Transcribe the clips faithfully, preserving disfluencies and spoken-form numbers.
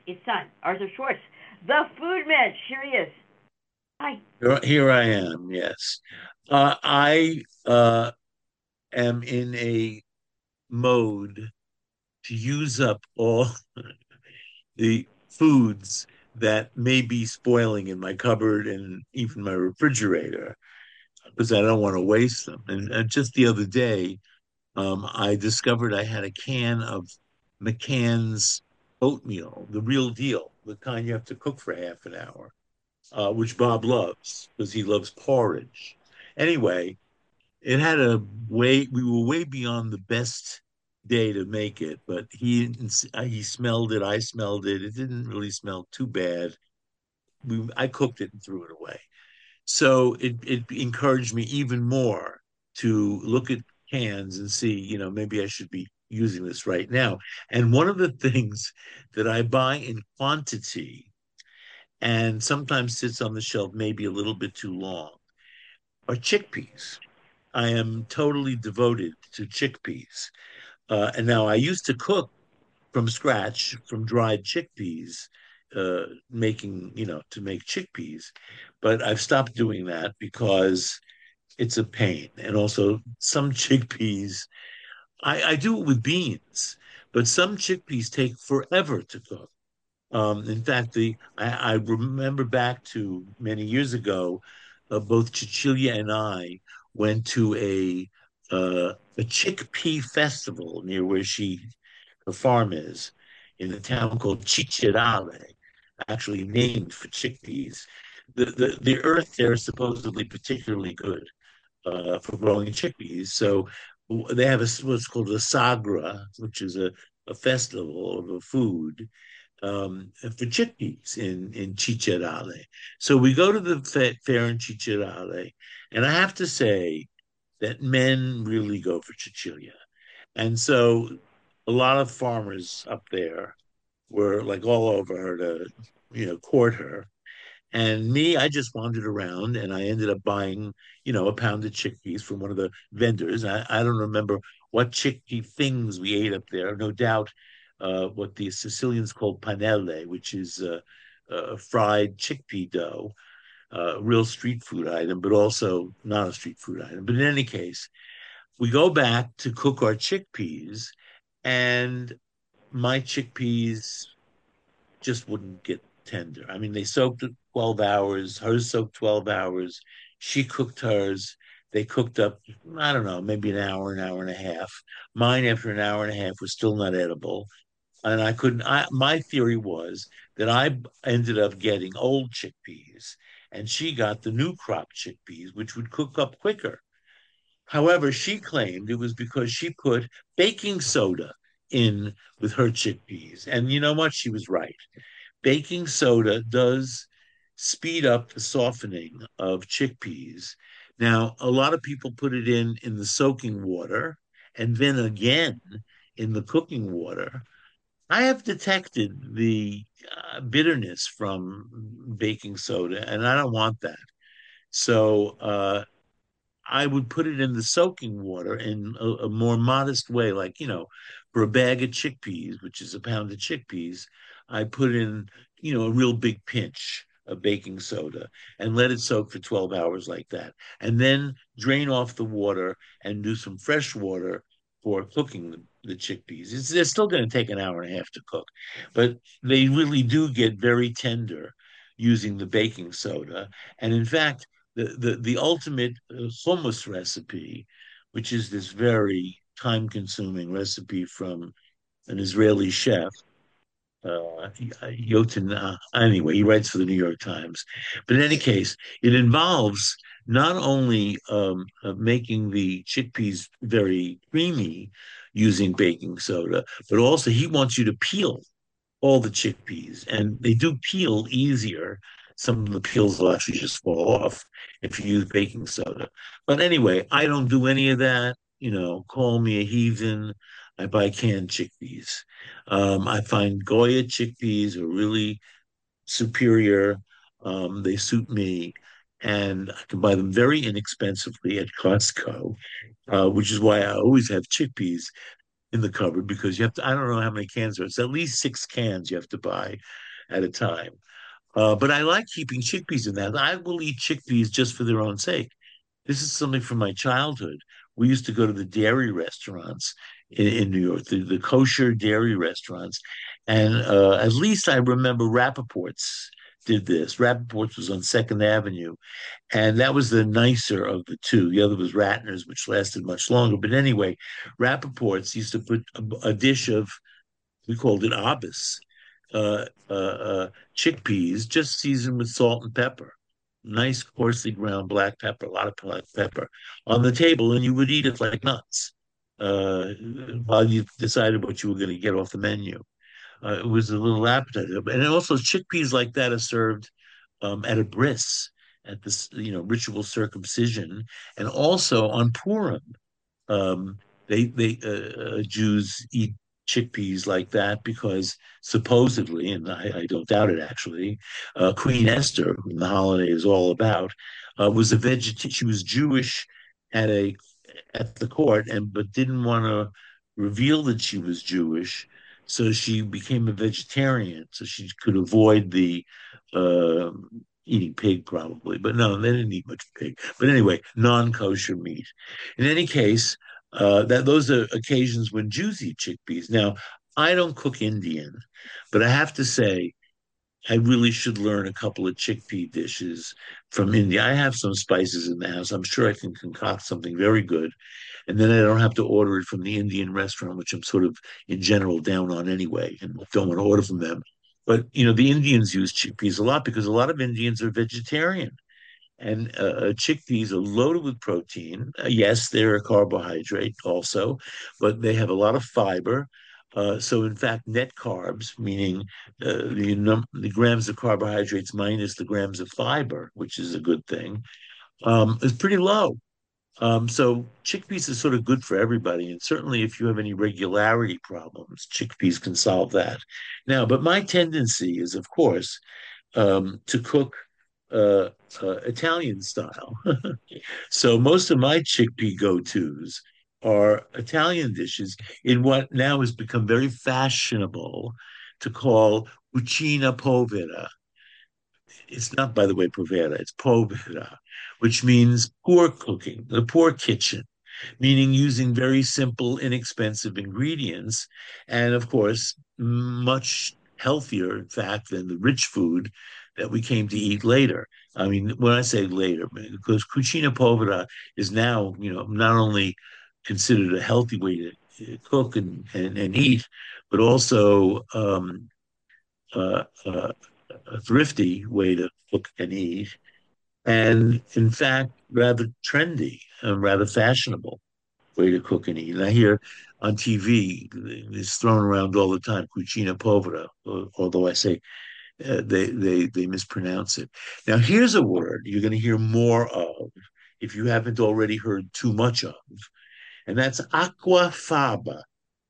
his son, Arthur Schwartz, the food man. Here he is. Hi. Here, here I am, yes. Uh, I uh, am in a mode to use up all the foods that may be spoiling in my cupboard and even my refrigerator because I don't want to waste them. And, and just the other day, um, I discovered I had a can of McCann's oatmeal, the real deal, the kind you have to cook for half an hour, uh, which Bob loves because he loves porridge. Anyway, it had a way, we were way beyond the best day to make it, but he uh, he smelled it, I smelled it. It didn't really smell too bad. We, I cooked it and threw it away. So it it encouraged me even more to look at cans and see, you know, maybe I should be using this right now. And one of the things that I buy in quantity and sometimes sits on the shelf maybe a little bit too long are chickpeas. I am totally devoted to chickpeas. Uh, and now I used to cook from scratch from dried chickpeas, uh, making, you know, to make chickpeas. But I've stopped doing that because it's a pain. And also, some chickpeas, I, I do it with beans, but some chickpeas take forever to cook. Um, in fact, the I, I remember back to many years ago, uh, both Cecilia and I went to a uh, a chickpea festival near where she her farm is, in a town called Cicerale, actually named for chickpeas. The the, the earth there is supposedly particularly good uh, for growing chickpeas. So they have a, what's called a sagra, which is a, a festival of a food um, for chickpeas in in Cicerale. So we go to the fa- fair in Cicerale, and I have to say that men really go for Cecilia. And so a lot of farmers up there were like all over her to, you know, court her. And me, I just wandered around and I ended up buying, you know, a pound of chickpeas from one of the vendors. I, I don't remember what chickpea things we ate up there. No doubt uh, what the Sicilians call panelle, which is uh, a fried chickpea dough, uh, a real street food item, but also not a street food item. But in any case, we go back to cook our chickpeas, and my chickpeas just wouldn't get tender. I mean, they soaked it twelve hours, hers soaked twelve hours. She cooked hers. They cooked up, I don't know, maybe an hour, an hour and a half. Mine, after an hour and a half, was still not edible. And I couldn't, I, my theory was that I ended up getting old chickpeas and she got the new crop chickpeas, which would cook up quicker. However, she claimed it was because she put baking soda in with her chickpeas. And you know what? She was right. Baking soda does speed up the softening of chickpeas. Now, a lot of people put it in in the soaking water and then again in the cooking water. I have detected the uh, bitterness from baking soda, and I don't want that. So uh, I would put it in the soaking water in a, a more modest way, like, you know, for a bag of chickpeas, which is a pound of chickpeas, I put in, you know, a real big pinch of baking soda and let it soak for twelve hours like that. And then drain off the water and do some fresh water for cooking the, the chickpeas. It's, they're still going to take an hour and a half to cook, but they really do get very tender using the baking soda. And in fact, the the the ultimate uh, hummus recipe, which is this very time-consuming recipe from an Israeli chef, uh, Yotin. Uh, anyway, he writes for the New York Times. But in any case, it involves not only um, uh, making the chickpeas very creamy using baking soda, but also he wants you to peel all the chickpeas, and they do peel easier. Some of the peels will actually just fall off if you use baking soda. But anyway, I don't do any of that. You know, call me a heathen. I buy canned chickpeas. Um, I find Goya chickpeas are really superior. Um, they suit me, and I can buy them very inexpensively at Costco, uh, which is why I always have chickpeas. in the cupboard because you have to, I don't know how many cans there. It's at least six cans you have to buy at a time. Uh, but I like keeping chickpeas in that. I will eat chickpeas just for their own sake. This is something from my childhood. We used to go to the dairy restaurants in, in New York, the, the kosher dairy restaurants. And uh, at least I remember Rappaport's did this. Rappaport's was on Second Avenue, and that was the nicer of the two. The other was Ratner's, which lasted much longer. But anyway, Rappaport's used to put a, a dish of, we called it abus, uh, uh, uh, chickpeas, just seasoned with salt and pepper. Nice coarsely ground black pepper, a lot of black pepper on the table, and you would eat it like nuts uh, while you decided what you were going to get off the menu. Uh, it was a little appetizer, and also chickpeas like that are served um, at a bris, at this, you know, ritual circumcision, and also on Purim. Um, they they uh, uh, Jews eat chickpeas like that because supposedly, and I, I don't doubt it actually, uh, Queen Esther, whom the holiday is all about, uh, was a vegetarian. She was Jewish at a at the court, and but didn't want to reveal that she was Jewish, so she became a vegetarian so she could avoid the uh, eating pig probably. But no, they didn't eat much pig. But anyway, non-kosher meat. In any case, uh, that those are occasions when Jews eat chickpeas. Now, I don't cook Indian, but I have to say I really should learn a couple of chickpea dishes from India. I have some spices in the house. I'm sure I can concoct something very good. And then I don't have to order it from the Indian restaurant, which I'm sort of in general down on anyway, and don't want to order from them. But you know, the Indians use chickpeas a lot because a lot of Indians are vegetarian. And uh, uh, chickpeas are loaded with protein. Uh, yes, they're a carbohydrate also, but they have a lot of fiber. Uh, so, in fact, net carbs, meaning uh, the, num- the grams of carbohydrates minus the grams of fiber, which is a good thing, um, is pretty low. Um, so, chickpeas is sort of good for everybody. And certainly, if you have any regularity problems, chickpeas can solve that. Now, but my tendency is, of course, um, to cook uh, uh, Italian style. So most of my chickpea go-tos are Italian dishes in what now has become very fashionable to call cucina povera. It's not, by the way, povera, it's povera, which means poor cooking, the poor kitchen, meaning using very simple, inexpensive ingredients. And of course, much healthier, in fact, than the rich food that we came to eat later. I mean, when I say later, because cucina povera is now, you know, not only considered a healthy way to cook and, and, and eat, but also um, uh, uh, a thrifty way to cook and eat. And in fact, rather trendy and rather fashionable way to cook and eat. And I hear on T V it's thrown around all the time, cucina povera, although I say uh, they they they mispronounce it. Now here's a word you're going to hear more of if you haven't already heard too much of, and that's aquafaba.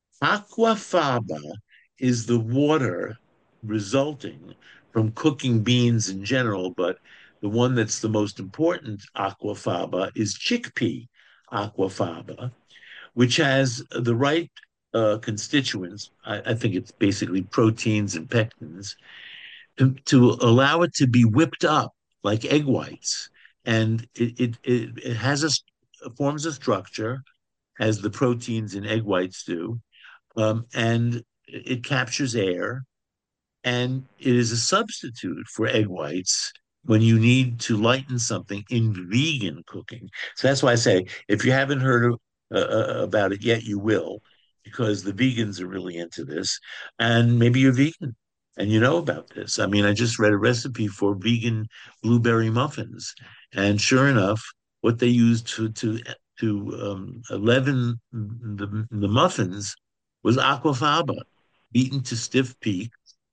Aquafaba is the water resulting from cooking beans in general, but the one that's the most important aquafaba is chickpea aquafaba, which has the right uh, constituents. I, I think it's basically proteins and pectins to, to allow it to be whipped up like egg whites. And it, it, it, it has a forms a structure as the proteins in egg whites do, um, and it captures air, and it is a substitute for egg whites when you need to lighten something in vegan cooking. So that's why I say if you haven't heard of, uh, uh, about it yet, you will, because the vegans are really into this, and maybe you're vegan and you know about this. I mean, I just read a recipe for vegan blueberry muffins, and sure enough, what they used to to to um, leaven the the muffins was aquafaba, beaten to stiff peak,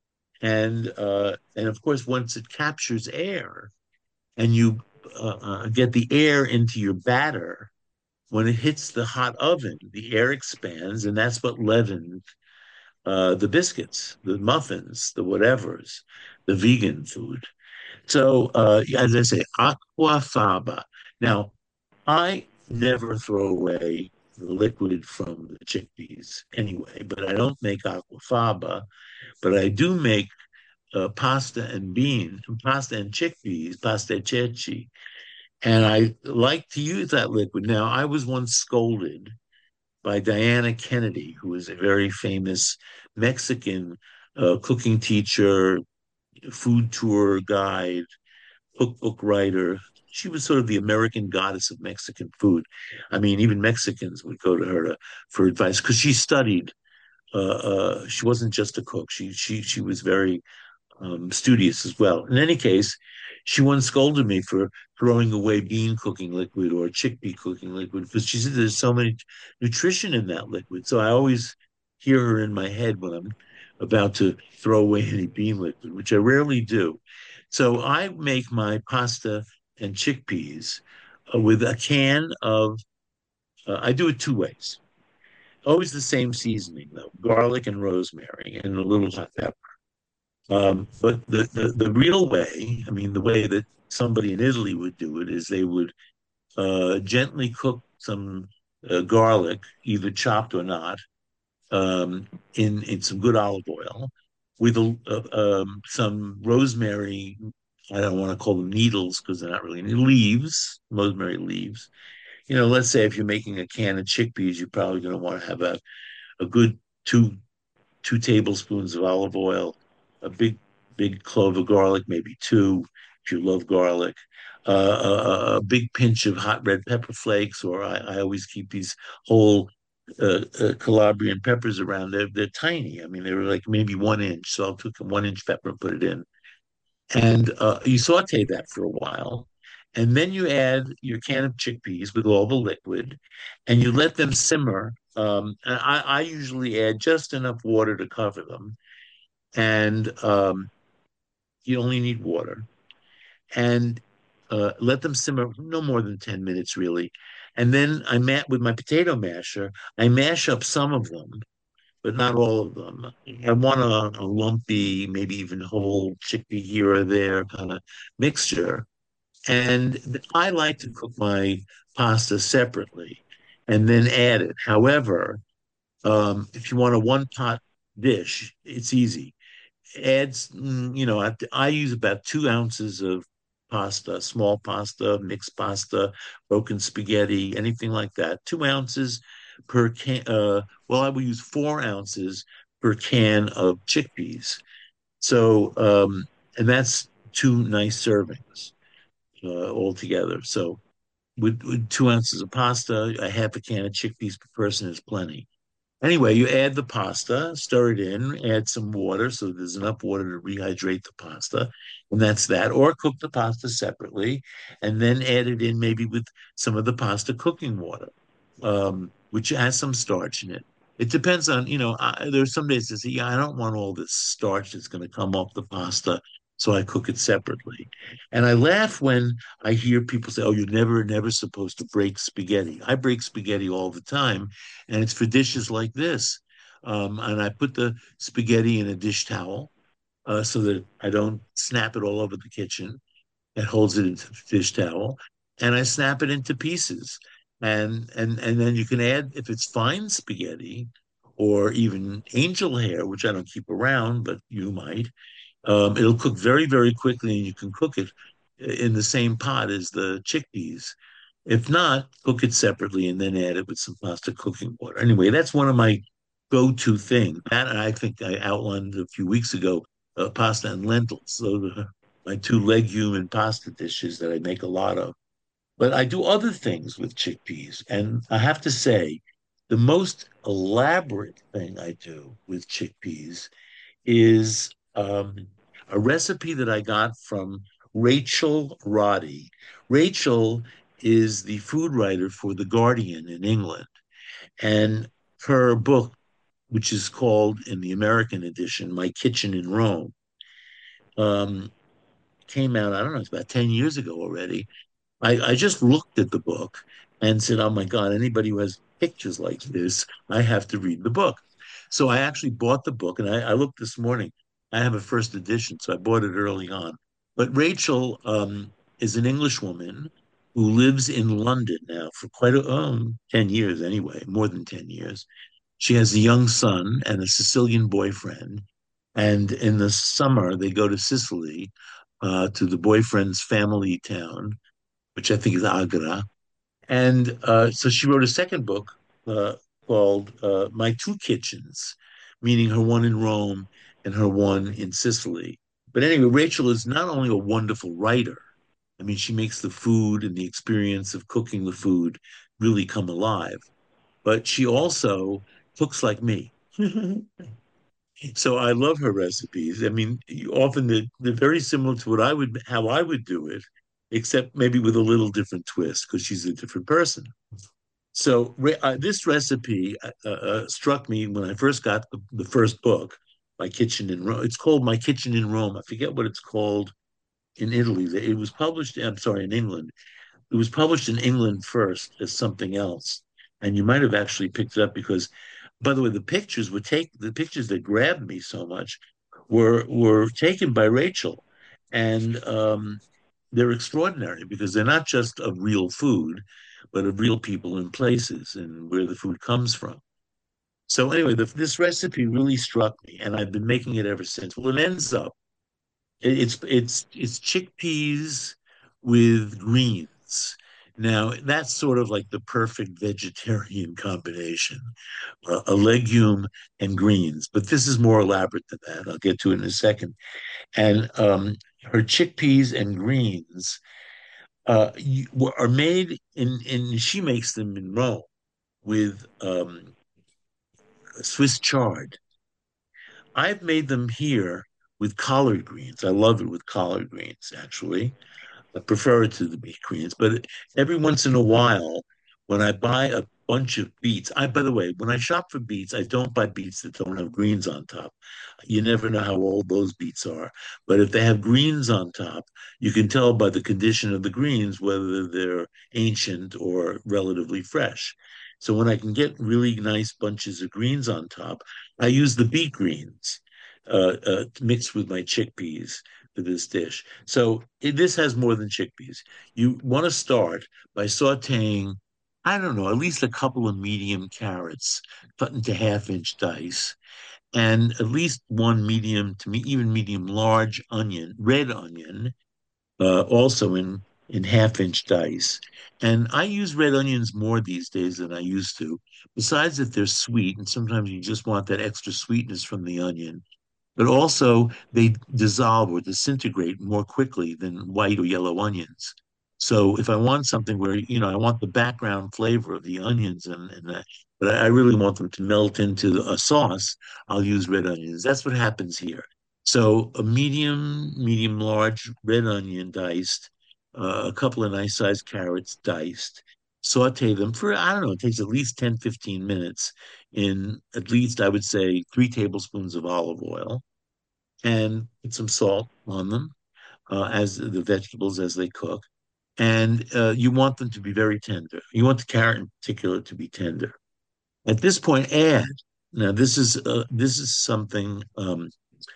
and uh, and of course, once it captures air and you uh, uh, get the air into your batter, when it hits the hot oven, the air expands, and that's what leavens uh, the biscuits, the muffins, the whatevers, the vegan food. So, uh, as I say, aquafaba. Now, I never throw away the liquid from the chickpeas anyway. But I don't make aquafaba, but I do make uh, pasta and beans, pasta and chickpeas, pasta e ceci. And I like to use that liquid. Now, I was once scolded by Diana Kennedy, who is a very famous Mexican uh, cooking teacher, food tour guide, cookbook writer. She was sort of the American goddess of Mexican food. I mean, even Mexicans would go to her to, for advice because she studied. Uh, uh, she wasn't just a cook. She she she was very um, studious as well. In any case, she once scolded me for throwing away bean cooking liquid or chickpea cooking liquid because she said there's so much nutrition in that liquid. So I always hear her in my head when I'm about to throw away any bean liquid, which I rarely do. So I make my pasta and chickpeas uh, with a can of, uh, I do it two ways. Always the same seasoning, though, garlic and rosemary and a little hot pepper. Um, but the, the the real way, I mean, the way that somebody in Italy would do it is they would uh, gently cook some uh, garlic, either chopped or not, um, in in some good olive oil with a, uh, um, some rosemary. I don't want to call them needles because they're not really leaves, rosemary leaves. You know, let's say if you're making a can of chickpeas, you're probably going to want to have a, a good two two tablespoons of olive oil, a big, big clove of garlic, maybe two, if you love garlic, uh, a, a big pinch of hot red pepper flakes, or I, I always keep these whole uh, uh, Calabrian peppers around. They're, they're tiny. I mean, they were like maybe one inch. So I took a one inch pepper and put it in. And uh, you saute that for a while. And then you add your can of chickpeas with all the liquid and you let them simmer. Um, and I, I usually add just enough water to cover them. And um, you only need water. And uh, let them simmer no more than ten minutes, really. And then I mat with my potato masher, I mash up some of them, but not all of them. I want a, a lumpy, maybe even whole chickpea here or there kind of mixture. And I like to cook my pasta separately and then add it. However, um, if you want a one pot dish, it's easy. Adds, mm, you know, I, I use about two ounces of pasta, small pasta, mixed pasta, broken spaghetti, anything like that. Two ounces per can. Uh, well, I will use four ounces per can of chickpeas. So, um, and that's two nice servings uh, altogether. So, with, with two ounces of pasta, a half a can of chickpeas per person is plenty. Anyway, you add the pasta, stir it in, add some water so there's enough water to rehydrate the pasta, and that's that. Or cook the pasta separately and then add it in maybe with some of the pasta cooking water, um, which has some starch in it. It depends on, you know, I, there's some days that say, yeah, I don't want all this starch that's going to come off the pasta, so I cook it separately. And I laugh when I hear people say, oh, you're never, never supposed to break spaghetti. I break spaghetti all the time, and it's for dishes like this. Um, and I put the spaghetti in a dish towel uh, so that I don't snap it all over the kitchen. It holds it into the dish towel, and I snap it into pieces. And and and then you can add if it's fine spaghetti or even angel hair, which I don't keep around, but you might. Um, it'll cook very, very quickly, and you can cook it in the same pot as the chickpeas. If not, cook it separately and then add it with some pasta cooking water. Anyway, that's one of my go-to things. That I think I outlined a few weeks ago, uh, pasta and lentils. Those are my two legume and pasta dishes that I make a lot of. But I do other things with chickpeas, and I have to say, the most elaborate thing I do with chickpeas is um, a recipe that I got from Rachel Roddy. Rachel is the food writer for The Guardian in England, and her book, which is called in the American edition, My Kitchen in Rome, um, came out, I don't know, it's about ten years ago already. I, I just looked at the book and said, oh my God, anybody who has pictures like this, I have to read the book. So I actually bought the book and I, I looked this morning. I have a first edition, so I bought it early on. But Rachel um, is an English woman who lives in London now for quite a, um, ten years anyway, more than ten years. She has a young son and a Sicilian boyfriend. And in the summer, they go to Sicily, uh, to the boyfriend's family town, which I think is Agra. And uh, so she wrote a second book uh, called uh, My Two Kitchens, meaning her one in Rome and her one in Sicily. But anyway, Rachel is not only a wonderful writer, I mean, she makes the food and the experience of cooking the food really come alive, but she also cooks like me. So I love her recipes. I mean, often they're, they're very similar to what I would, how I would do it, except maybe with a little different twist because she's a different person. So uh, this recipe uh, uh, uh, struck me when I first got the, the first book, My Kitchen in Rome. It's called My Kitchen in Rome. I forget what it's called in Italy. It was published, I'm sorry, in England. It was published in England first as something else. And you might have actually picked it up because, by the way, the pictures were take the pictures that grabbed me so much were were taken by Rachel. And um, they're extraordinary because they're not just of real food, but of real people and places and where the food comes from. So anyway, the, this recipe really struck me, and I've been making it ever since. Well, it ends up it's it's it's chickpeas with greens. Now that's sort of like the perfect vegetarian combination, uh, a legume and greens. But this is more elaborate than that. I'll get to it in a second. And um, her chickpeas and greens uh, you, are made in, in she makes them in Rome with um, Swiss chard. I've made them here with collard greens. I love it with collard greens, actually. I prefer it to the beet greens, but every once in a while, when I buy a bunch of beets, I, by the way, when I shop for beets, I don't buy beets that don't have greens on top. You never know how old those beets are. But if they have greens on top, you can tell by the condition of the greens whether they're ancient or relatively fresh. So when I can get really nice bunches of greens on top, I use the beet greens uh, uh, mixed with my chickpeas for this dish. So it, this has more than chickpeas. You want to start by sauteing, I don't know, at least a couple of medium carrots cut into half inch dice, and at least one medium to me, even medium large onion, red onion, uh, also in in half inch dice. And I use red onions more these days than I used to. Besides that, they're sweet, and sometimes you just want that extra sweetness from the onion, but also they dissolve or disintegrate more quickly than white or yellow onions. So if I want something where, you know, I want the background flavor of the onions and, and that, but I really want them to melt into a sauce, I'll use red onions. That's what happens here. So a medium, medium large red onion diced, uh, a couple of nice sized carrots diced, saute them for, I don't know, it takes at least ten fifteen minutes in at least, I would say, three tablespoons of olive oil and put some salt on them uh, as the vegetables as they cook. And uh, you want them to be very tender. You want the carrot in particular to be tender. At this point, add. Now, this is uh, this is something um,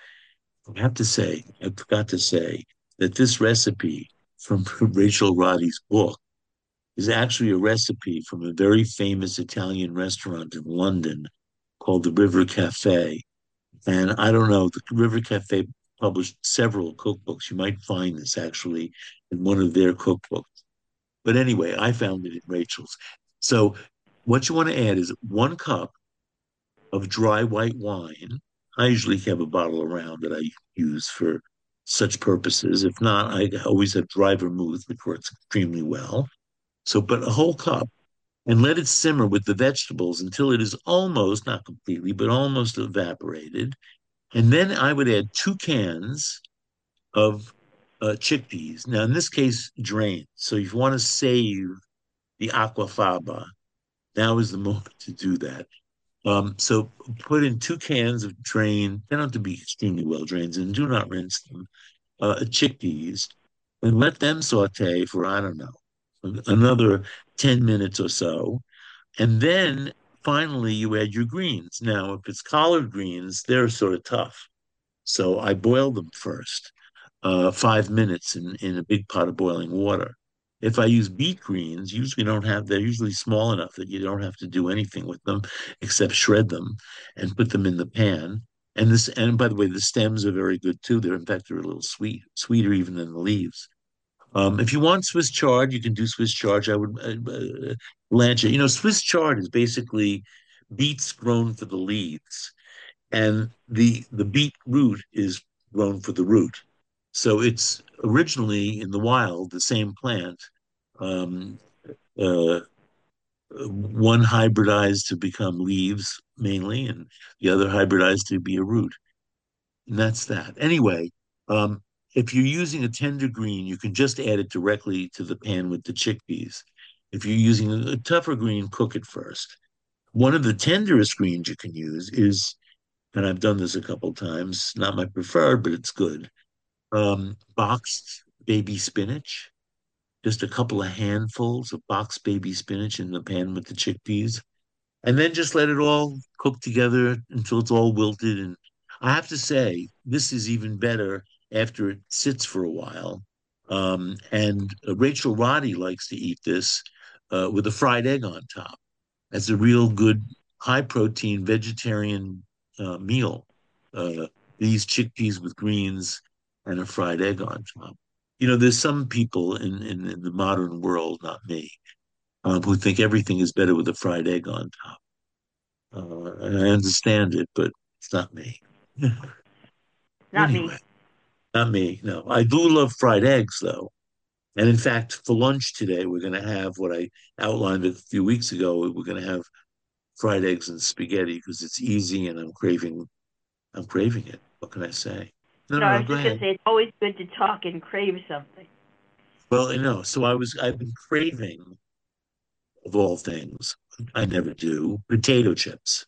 I have to say. I forgot to say that this recipe from Rachel Roddy's book is actually a recipe from a very famous Italian restaurant in London called the River Cafe. And I don't know, the River Cafe published several cookbooks. You might find this actually in one of their cookbooks. But anyway, I found it in Rachel's. So what you want to add is one cup of dry white wine. I usually have a bottle around that I use for such purposes. If not, I always have dry vermouth, which works extremely well. So, but a whole cup and let it simmer with the vegetables until it is almost, not completely, but almost evaporated. And then I would add two cans of uh, chickpeas. Now, in this case, drained. So if you want to save the aquafaba, now is the moment to do that. Um, so put in two cans of drained, they don't have to be extremely well drained, and do not rinse them, uh, chickpeas, and let them saute for, I don't know, another ten minutes or so. And then finally you add your greens. Now, if it's collard greens, they're sort of tough. So I boil them first, uh, five minutes in, in a big pot of boiling water. If I use beet greens, usually don't have, they're usually small enough that you don't have to do anything with them except shred them and put them in the pan. And this, and by the way, the stems are very good too. They're, in fact, they're a little sweet, sweeter even than the leaves. Um, if you want Swiss chard, you can do Swiss chard. I would uh, uh, blanch it. You know, Swiss chard is basically beets grown for the leaves, and the the beet root is grown for the root. So it's originally in the wild the same plant, um, uh, one hybridized to become leaves mainly, and the other hybridized to be a root. And that's that. Anyway, um, if you're using a tender green, you can just add it directly to the pan with the chickpeas. If you're using a, a tougher green, cook it first. One of the tenderest greens you can use is, and I've done this a couple times, not my preferred, but it's good. Um, boxed baby spinach, just a couple of handfuls of boxed baby spinach in the pan with the chickpeas, and then just let it all cook together until it's all wilted. And I have to say, this is even better after it sits for a while. Um, and uh, Rachel Roddy likes to eat this uh, with a fried egg on top. That's a real good high protein vegetarian uh, meal. Uh, these chickpeas with greens and a fried egg on top. You know, there's some people in, in, in the modern world, not me, um, who think everything is better with a fried egg on top. Uh, and I understand it, but it's not me. Not me. Anyway, not me. No, I do love fried eggs, though. And in fact, for lunch today, we're going to have what I outlined a few weeks ago. We're going to have fried eggs and spaghetti because it's easy, and I'm craving. I'm craving it. What can I say? No, No, no, I no. was Go just gonna ahead. say it's always good to talk and crave something. Well, you know, so I was. I've been craving, of all things, I never do, potato chips.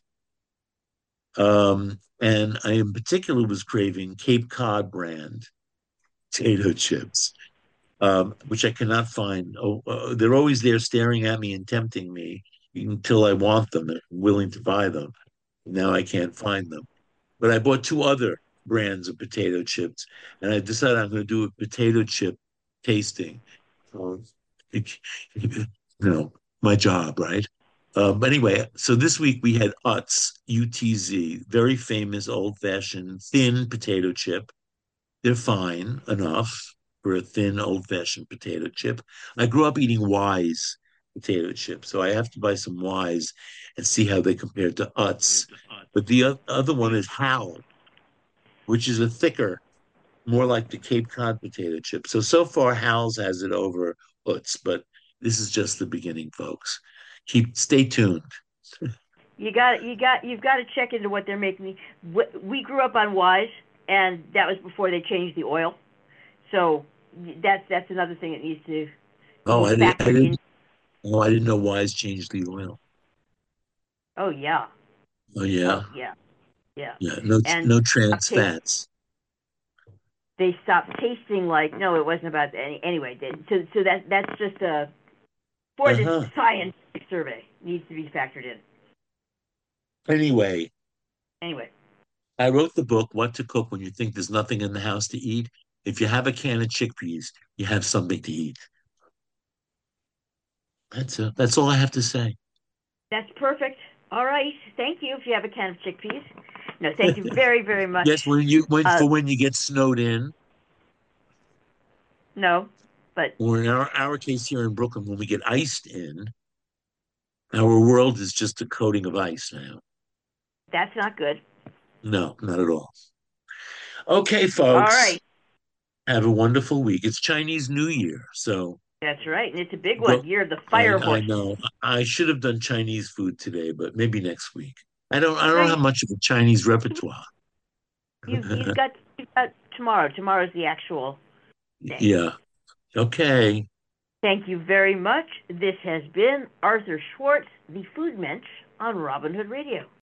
Um, and I in particular was craving Cape Cod brand potato chips, um, which I cannot find. Oh, uh, they're always there staring at me and tempting me until I want them and I'm willing to buy them. Now I can't find them. But I bought two other brands of potato chips, and I decided I'm going to do a potato chip tasting. Um, you know, my job, right? Um, anyway, so this week we had Utz, U T Z, very famous old-fashioned thin potato chip. They're fine enough for a thin old-fashioned potato chip. I grew up eating Wise potato chips, so I have to buy some Wise and see how they compare to Utz. But the o- other one is Hal, which is a thicker, more like the Cape Cod potato chip. So so far, Hal's has it over Utz, but this is just the beginning, folks. Keep stay tuned. You got you got you've got to check into what they're making. We grew up on Wise, and that was before they changed the oil. So that's that's another thing that needs to Oh, be I, did, I factored in. didn't. Oh, I didn't know Wise changed the oil. Oh yeah, Oh oh yeah, yeah, yeah. yeah. No, And no stopped trans taste, fats. they stopped tasting like no, it wasn't about any anyway. They, so so that that's just a for Uh this huh. scientific survey needs to be factored in. Anyway, Anyway, I wrote the book, What to Cook When You Think There's Nothing in the House to Eat. If you have a can of chickpeas, you have something to eat. That's it. That's all I have to say. that's perfect. All right, thank you. If you have a can of chickpeas, no, thank you very very much. Yes, when you when Uh, for when you get snowed in, no, but or in our, our case here in Brooklyn, when we get iced in, our world is just a coating of ice now. that's not good. No, not at all. Okay, All folks, right, have a wonderful week. It's Chinese New Year, so that's right, and it's a big go. one. Year of the I fire I horse. know I should have done Chinese food today, but maybe next week. I don't I No, don't you, have much of a Chinese repertoire. you you've got you've got tomorrow. Tomorrow's the actual day. Yeah. Okay. Thank you very much. This has been Arthur Schwartz, the Food Mensch, on Robin Hood Radio.